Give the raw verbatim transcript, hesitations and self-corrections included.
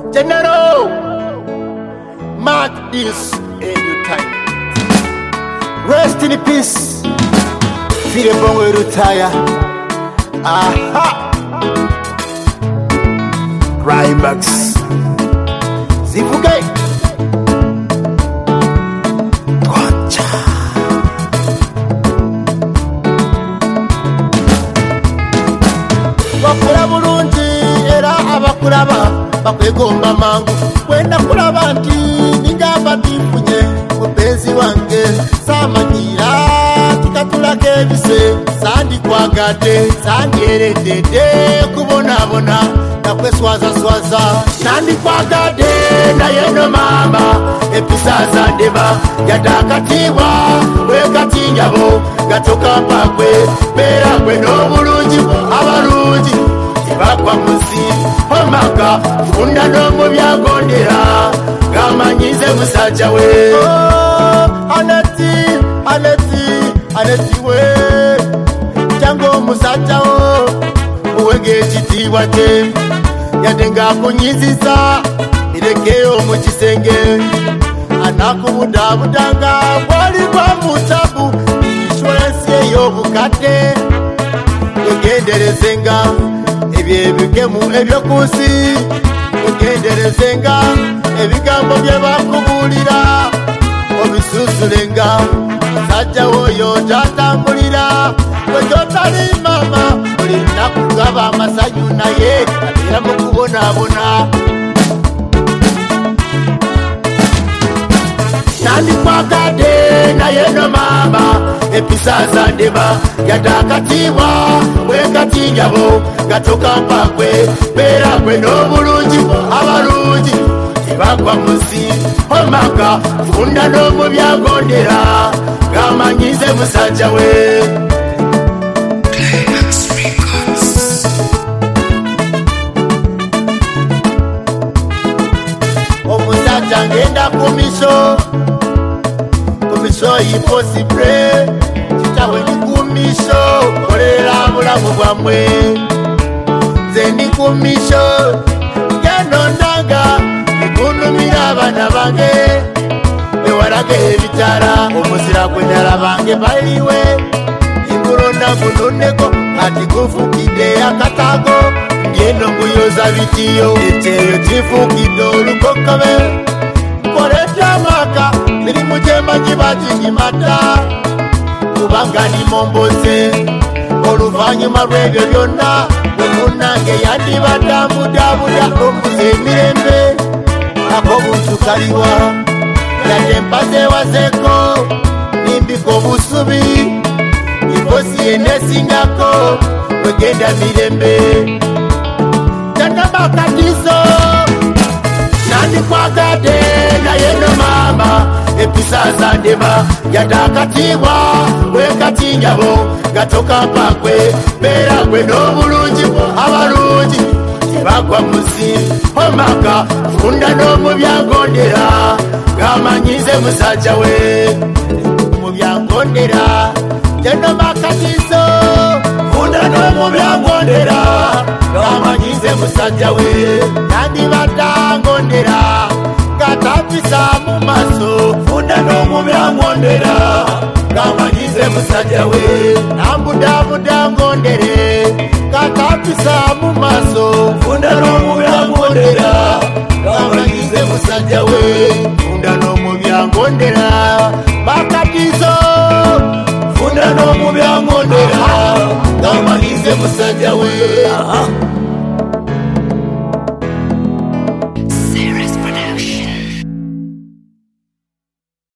General, mark this in your time. Rest in peace. Feel bongo retire. Aha. Climax. Zivugai. Kocha. Wakura bulungi era abakulaba bakwegomba mangu. Wenda kulaba nti ningamba bifunye mupenzi wange samanyira tikatulake ebise sandi kwagade sandieredede kubonabona nakweswaza swaza nandi kwagade nayeno mama episaza ndeba yadakatiwa wekatinjabo gatoka pakwe bera kwe n'obulungi abalungi tibakwa musi omaka funda n'omu byagondera gamanyize musajja we oh, aneti aneti aneti we jango musajja wo uwenge ekitiibwa kye yadde ng'akunyiziza irekeyo mu kisenge anakubudabudanga bwali bwa mutabu insurensi ey'obukadde wegenderezenga ebyo ebikemu ebyokunsi wegenderezenga ebigambo bye bakubuulira obisusulenga musajja woyo gyatambulira wegyotali mama olina kugaba amasanyu naye atera mu kubonaabona nandikwagadde naye no mama episaza ndeba yadakatiibwa bwekatinjabo gatoka mpakwe beera kwe n'obulungi abalungi tibagwa musi omaka funda n'omu byagondera gamanyize musajja we omusajja ngenda kumiso kumiso impossible kitawe ni kumiso kolera bulamu bwamwe nze ndi kumiso genondanga nikunumira abaana bange ewalage ebitala omuzira gwendala bange baliwe ingulona gunoneko kati gufukidde akatago ngendo nguyoza bitiyo ekyeyo kifukidde olukokobe koleta amaka mirimu gyemanyi baginyimata kubanga nimomboze oluvanyuma lw'ebyo byonna wemunange yandibadamudabuda omuze emirembe ak'obuntu kaliwa yadde mpazewazeko nimbika obusubi inkosi yenesingako wegenda mirembe jannamakatiso nandikwagadde naye no mama episaza ndeba yadakatiibwa wekatinjabo gatoka mpakwe beera kwe n'obulungi abalungi tibagwa musi omaka funda n'omu byagondera gamanyize musajja we mu byagondera jannamakatiso funda n'omu byagondera gamanyize musajja we nandibadangondera gatapisa mu maso funda n'omu byagondera gamanyize musajja we nambudabudangondere gatapisa mu maso funda n'omu byagondera gamanyize musajja we funda n'omu byagondera makatizo funda n'omu byagondera gamanyize musajja we.